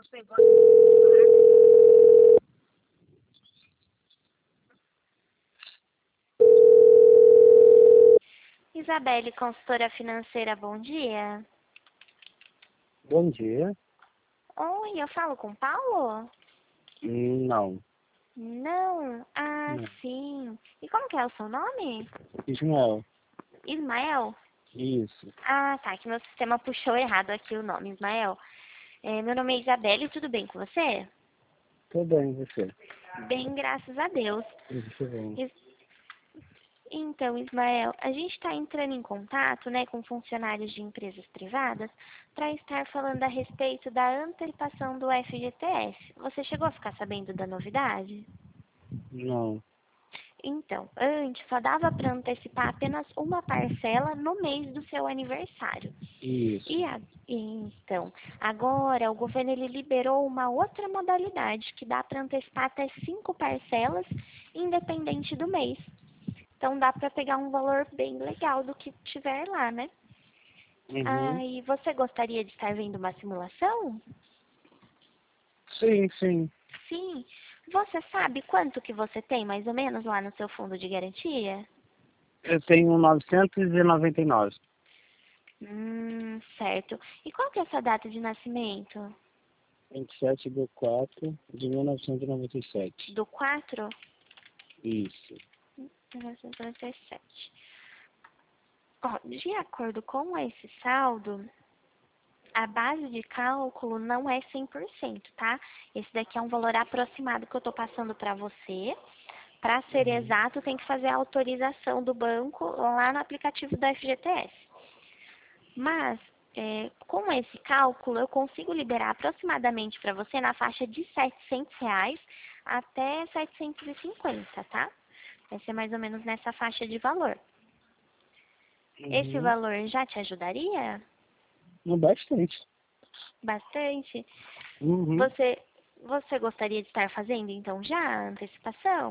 Isabelle, consultora financeira, bom dia. Bom dia. Oi, eu falo com o Paulo? Não. Não? Ah, Não. sim. E como que é o seu nome? Ismael. Ismael? Isso. Ah, tá, que meu sistema puxou errado aqui o nome, Ismael. Meu nome é Isabelle, tudo bem com você? Tô bem, você? Bem, graças a Deus. Isso bem. Então, Ismael, a gente está entrando em contato, né, com funcionários de empresas privadas para estar falando a respeito da antecipação do FGTS. Você chegou a ficar sabendo da novidade? Não. Então, antes só dava para antecipar apenas uma parcela no mês do seu aniversário. Isso. Então, agora o governo ele liberou uma outra modalidade que dá para antecipar até 5 parcelas, independente do mês. Então dá para pegar um valor bem legal do que tiver lá, né? Uhum. E você gostaria de estar vendo uma simulação? Sim, sim. Sim. Você sabe quanto que você tem mais ou menos lá no seu fundo de garantia? Eu tenho 999. Certo. E qual que é a sua data de nascimento? 27/4/1997. Do 4? Isso. 1997. Ó, de acordo com esse saldo, a base de cálculo não é 100%, tá? Esse daqui é um valor aproximado que eu estou passando para você. Para ser exato, tem que fazer a autorização do banco lá no aplicativo da FGTS. Mas, com esse cálculo, eu consigo liberar aproximadamente para você na faixa de R$ 700 até 750, tá? Vai ser mais ou menos nessa faixa de valor. Esse Uhum. valor já te ajudaria? Bastante. Bastante? Uhum. Você gostaria de estar fazendo, então, já a antecipação?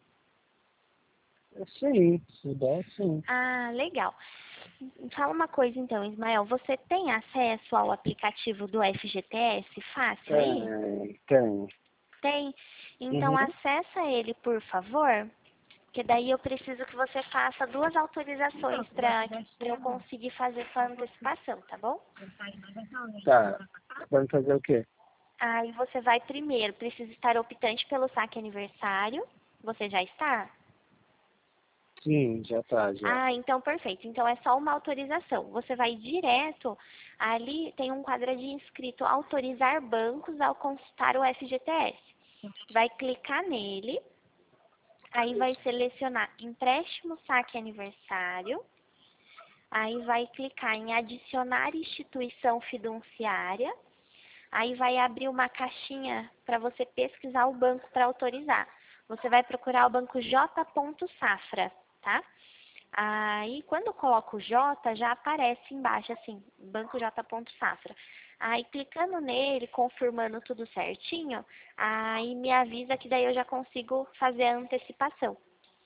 Sim, se der, sim. Ah, legal. Fala uma coisa, então, Ismael. Você tem acesso ao aplicativo do FGTS fácil aí? Tem. Tem? Então, Uhum. acessa ele, por favor, porque daí eu preciso que você faça 2 autorizações para eu conseguir fazer sua antecipação, tá bom? Tá. Vai fazer o quê? Aí você vai primeiro, precisa estar optante pelo saque aniversário. Você já está? Sim, já tá, já. Ah, então perfeito. Então é só uma autorização. Você vai direto, ali tem um quadradinho escrito autorizar bancos ao consultar o FGTS. Vai clicar nele, aí vai selecionar empréstimo saque aniversário, aí vai clicar em adicionar instituição fiduciária, aí vai abrir uma caixinha para você pesquisar o banco para autorizar. Você vai procurar o banco J. Safra, tá? Aí, quando eu coloco o J, já aparece embaixo, assim, Banco J. Safra. Aí, clicando nele, confirmando tudo certinho, aí me avisa que daí eu já consigo fazer a antecipação.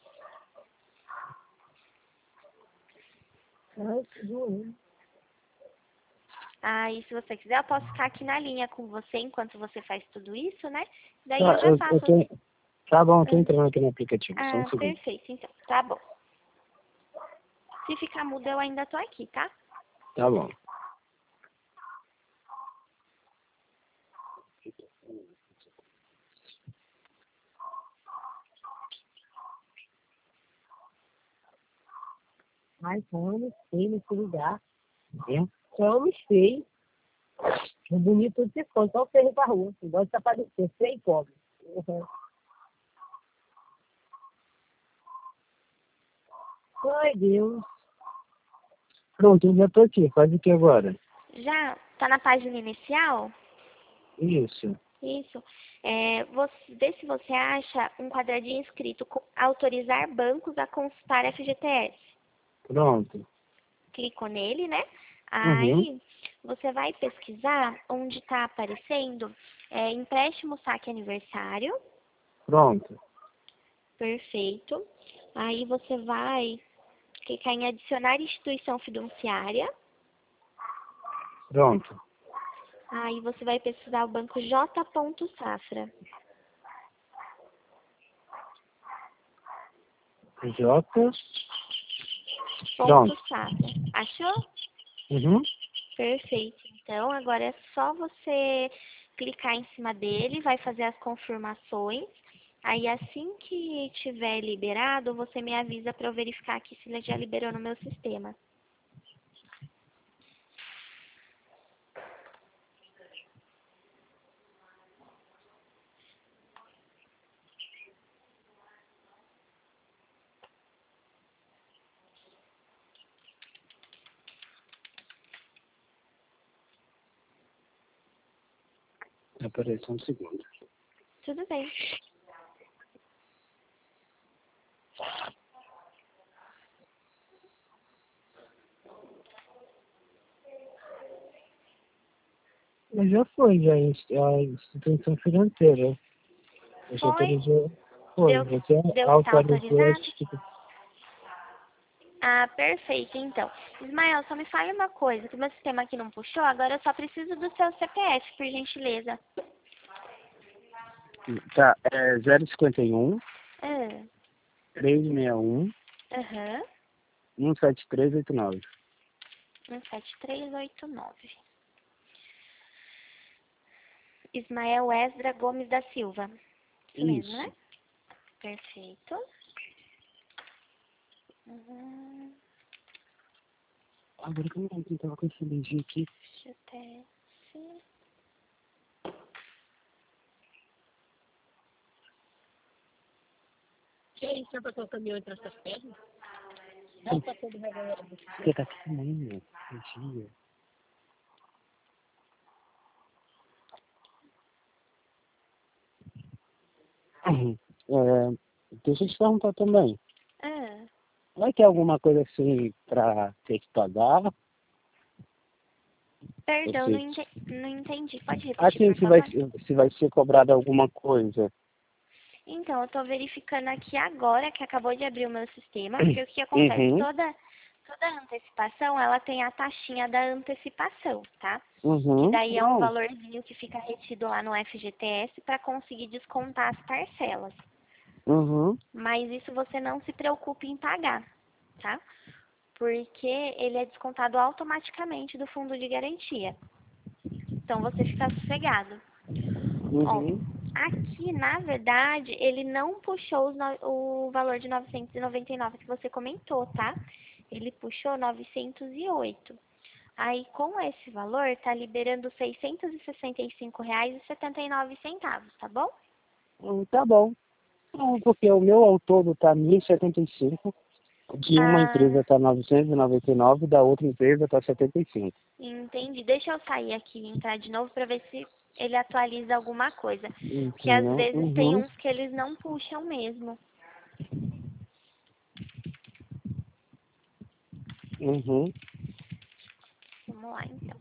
Aí, se você quiser, eu posso ficar aqui na linha com você enquanto você faz tudo isso, né? Daí eu Tá, já eu faço. tô... Tá bom, eu tô Ah, entrando aqui no aplicativo, só um segundo. perfeito, então. Tá bom. Se ficar mudo, eu ainda tô aqui, tá? Tá bom. Ai, como feio nesse lugar. Hum? Como feio. É bonito tudo se for, só feio pra rua. Igual de aparecer, feio e pobre. Uhum. Ai, Deus. Pronto, eu já tô aqui. Faz o que agora? Já tá na página inicial? Isso. Isso. Vê se você acha um quadradinho escrito autorizar bancos a consultar FGTS. Pronto. Clicou nele, né? Uhum. Aí você vai pesquisar onde está aparecendo empréstimo saque aniversário. Pronto. Perfeito. Aí você vai clicar em adicionar instituição fiduciária. Pronto. Aí você vai pesquisar o banco J. Safra. J. Ponto Pronto. Safra. Achou? Uhum. Perfeito. Então, agora é só você clicar em cima dele, vai fazer as confirmações. Aí, assim que tiver liberado, você me avisa para eu verificar aqui se ele já liberou no meu sistema. Peraí, só um segundo. Tudo bem. Mas já foi, já, a instituição financeira. Eu já Foi? autorizou. Foi, Deu você que tá autorizou a autorizado? instituição. Ah, perfeito. Então, Ismael, só me fale uma coisa, que o meu sistema aqui não puxou, agora eu só preciso do seu CPF, por gentileza. Tá, é 051 Ah, 361 aham, 17389. 17389. Ismael Esdra Gomes da Silva. Isso mesmo, né? Isso. Perfeito. Uhum. Agora que eu não tava com esse LG aqui. GTS. Que é isso? Você passou o caminhão entre essas pernas? Não, passou do reganhado. Você tá aqui amanhã, dia. Deixa eu te perguntar também. Ah, Vai ter alguma coisa assim pra ter que pagar? perdão, Você... não entendi. Pode repetir, Assim, por favor? se vai ser cobrado alguma coisa. Então, eu estou verificando aqui agora que acabou de abrir o meu sistema, porque o que acontece? Uhum, Toda antecipação, ela tem a taxinha da antecipação, tá? Que uhum, daí é um não. valorzinho que fica retido lá no FGTS para conseguir descontar as parcelas. Uhum, Mas isso você não se preocupe em pagar, tá? Porque ele é descontado automaticamente do fundo de garantia. Então, você fica sossegado. Ó, uhum. aqui, na verdade, ele não puxou o valor de 999 que você comentou, tá? Ele puxou 908. Aí, com esse valor, tá liberando R$ 665,79, tá bom? Tá bom. Não, porque o meu ao todo tá 1.075. De uma Ah, empresa tá 999, da outra empresa tá 75. entendi. Deixa eu sair aqui e entrar de novo para ver se ele atualiza alguma coisa. Porque às Entendeu? vezes tem Uhum, uns que eles não puxam mesmo. uhum. Vamos lá, então.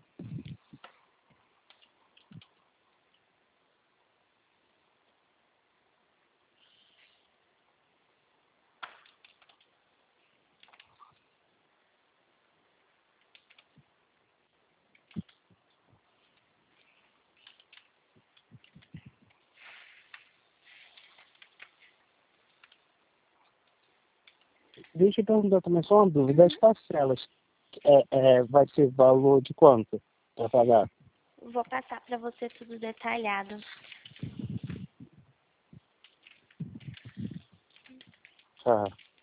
Deixa eu perguntar também só uma dúvida. As Uhum. parcelas, vai ser valor de quanto para pagar? Vou passar para você tudo detalhado. Tá.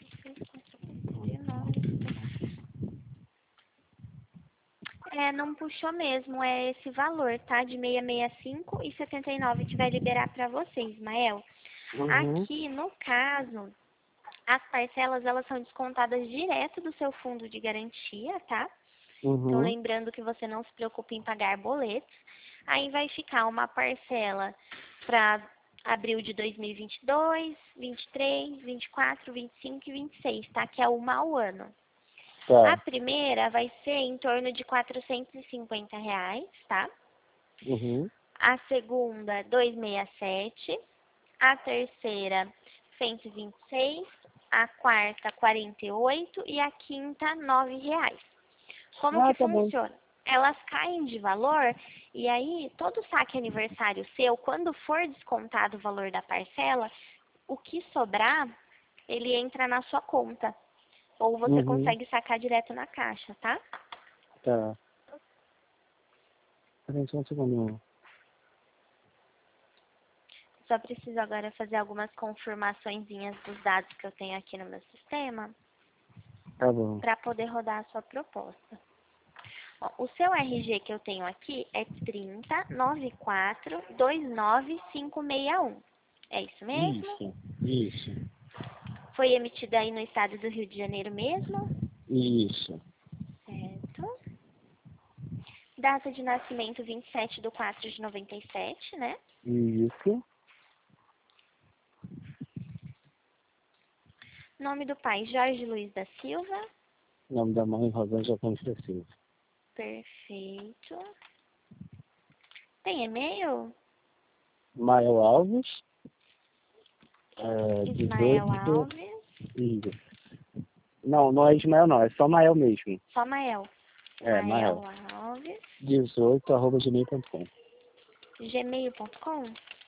É, não puxou mesmo, é esse valor, tá? De 665 e 79 que vai liberar para você, Ismael. Uhum, Aqui, no caso, as parcelas, elas são descontadas direto do seu fundo de garantia, tá? Então, uhum. lembrando que você não se preocupe em pagar boletos. Aí vai ficar uma parcela para abril de 2022, 23, 24, 25 e 26, tá? Que é uma ao ano. A Tá. primeira vai ser em torno de R$ 450, tá? Uhum. A segunda, 267. A terceira, 126. A quarta, 48. E a quinta, R$ 9. Como Ah, que tá bom. funciona? elas caem de valor e aí todo saque aniversário seu, quando for descontado o valor da parcela, o que sobrar, ele entra na sua conta. Ou você consegue sacar direto na caixa, tá? Tá. Peraí, só um segundo. Só preciso agora fazer algumas confirmaçõezinhas dos dados que eu tenho aqui no meu sistema Tá bom. para poder rodar a sua proposta. Ó, o seu RG que eu tenho aqui é 3094-29561. É isso mesmo? Isso. Foi emitido aí no estado do Rio de Janeiro mesmo? Isso. Certo. Data de nascimento 27/4/97, né? Isso. Nome do pai, Jorge Luiz da Silva. Nome da mãe, Rosângela Gomes da Silva. Perfeito. Tem e-mail? Mael Alves. Ismael 18. Alves. Isso. Não, não é Ismael não, é só Mael mesmo. Só Mael. É, Mael. Alves. 18@gmail.com. Gmail.com?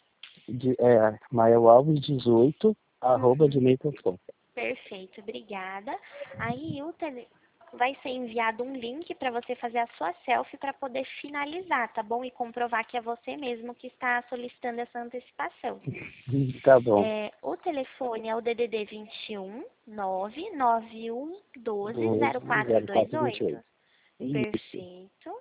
Mael Alves 18@gmail.com. Perfeito, obrigada. Aí vai ser enviado um link para você fazer a sua selfie para poder finalizar, tá bom? E comprovar que é você mesmo que está solicitando essa antecipação. Tá bom. O telefone é o DDD 21 991 12 0428. Perfeito.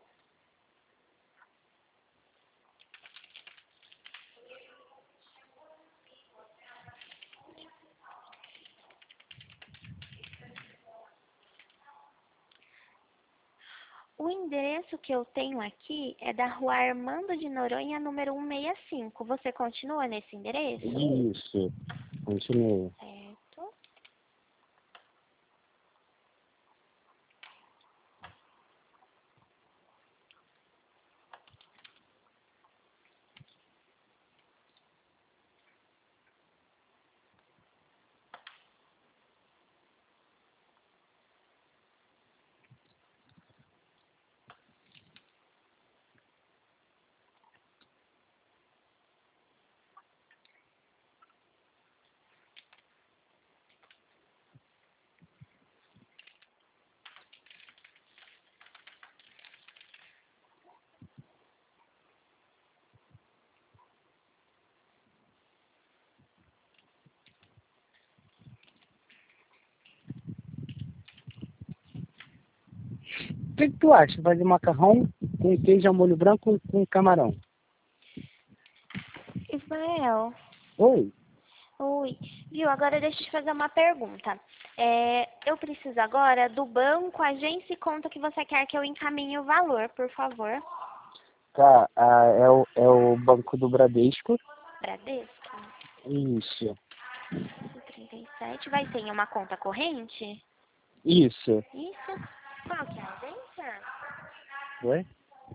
O endereço que eu tenho aqui é da Rua Armando de Noronha, número 165. Você continua nesse endereço? Isso. Continua. Certo. O que tu acha? Fazer macarrão com queijo ao molho branco com camarão? Ismael. Oi? Oi. Viu, agora deixa eu te fazer uma pergunta. Eu preciso agora do banco, agência e conta que você quer que eu encaminhe o valor, por favor. Tá, é o Banco do Bradesco. Bradesco? Isso. 37. Vai ter em uma conta corrente? Isso. Isso. Qual que é a agência? Oi?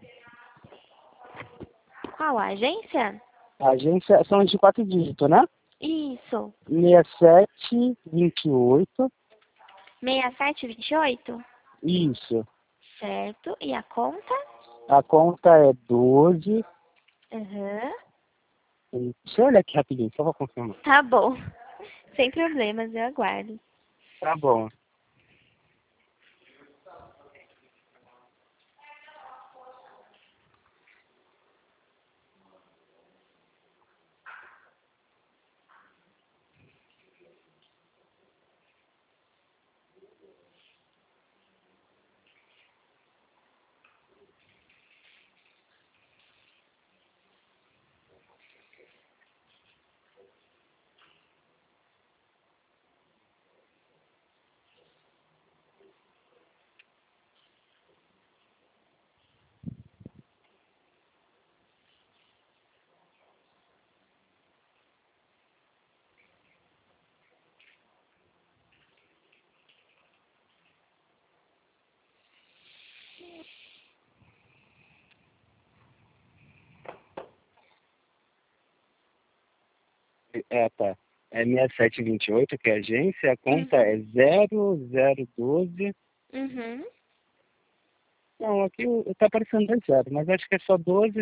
Qual a agência? A agência são de 4 dígitos, né? Isso. 6728. 6728? Isso. Certo. E a conta? A conta é 12. Uhum. Deixa eu olhar aqui rapidinho, só vou confirmar. Tá bom. Sem problemas, eu aguardo. Tá bom. Tá. É 6728, que é a agência. A conta é 0012. Uhum. Não, aqui tá aparecendo 20, mas acho que é só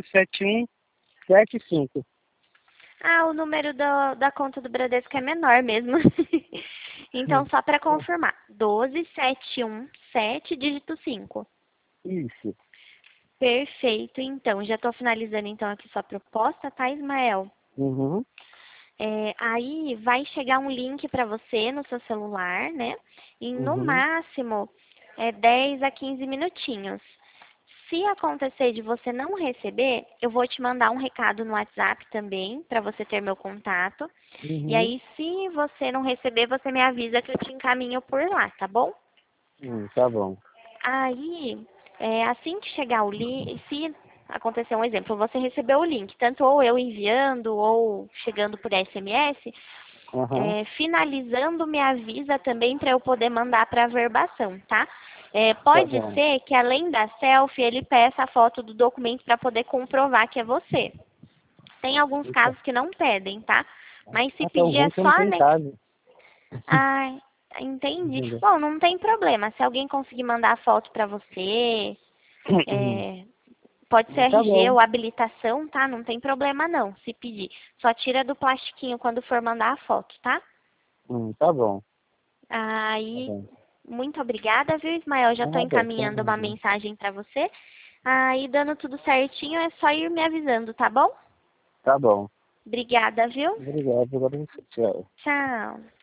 127175. Ah, o número da conta do Bradesco é menor mesmo. Então, só para confirmar, 12717, dígito 5. Isso. Perfeito, então. Já estou finalizando então aqui sua proposta, tá, Ismael? Uhum. Aí vai chegar um link para você no seu celular, né? E no Uhum. máximo 10 a 15 minutinhos. Se acontecer de você não receber, eu vou te mandar um recado no WhatsApp também, para você ter meu contato. E Uhum. aí, se você não receber, você me avisa que eu te encaminho por lá, tá bom? Tá bom. Aí, assim que chegar o link, se acontecer um exemplo, você recebeu o link, tanto ou eu enviando ou chegando por SMS, Aham. finalizando me avisa também para eu poder mandar para a verbação, tá? Tá Pode bom. ser que além da selfie, ele peça a foto do documento para poder comprovar que é você. Tem alguns Eita. casos que não pedem, tá? Mas se Ah, tão pedir é ruim que eu só não tô em casa. Ah, entendi. Entendeu? Bom, não tem problema. Se alguém conseguir mandar a foto para você, é, pode ser Tá RG bom. ou habilitação, tá? Não tem problema não, se pedir. Só tira do plastiquinho quando for mandar a foto, tá? Tá bom. Tá Aí, bom. muito obrigada, viu, Ismael? Já estou Nada, tá encaminhando uma bom. mensagem para você. Aí, dando tudo certinho, é só ir me avisando, tá bom? Tá bom. Obrigada, viu? Obrigado. Agora você. Tchau. Tchau.